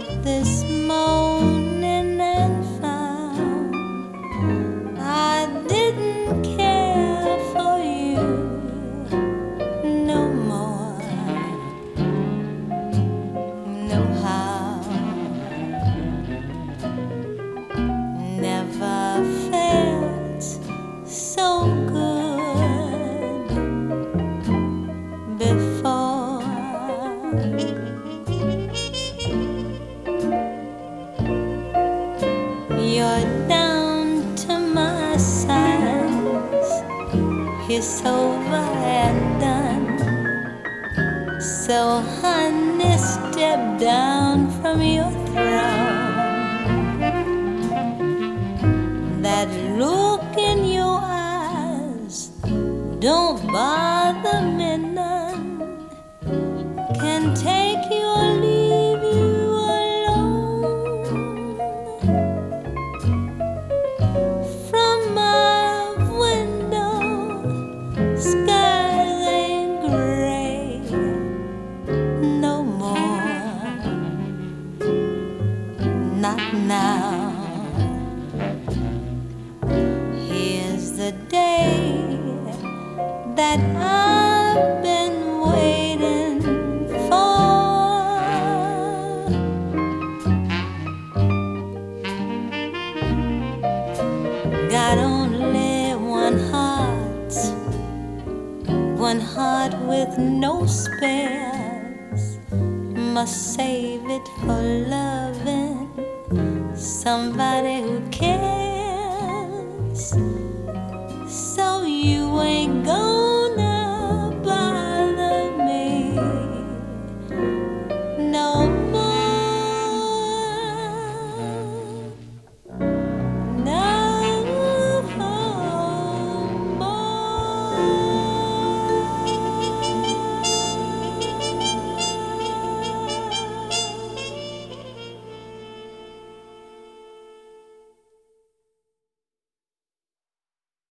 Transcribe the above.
this morning and found I didn't care for you no more. No how, never felt so good before. You're down to my size, it's over and done. So honey, step down from your throne. That look in your eyes don't bother me none. Can take you or leave you alone. From my window, skies ain't gray no more. Not now. Here's the day that I've been waiting for. Got only one heart with no spares. Must save it for loving somebody who cares. So you ain't gonna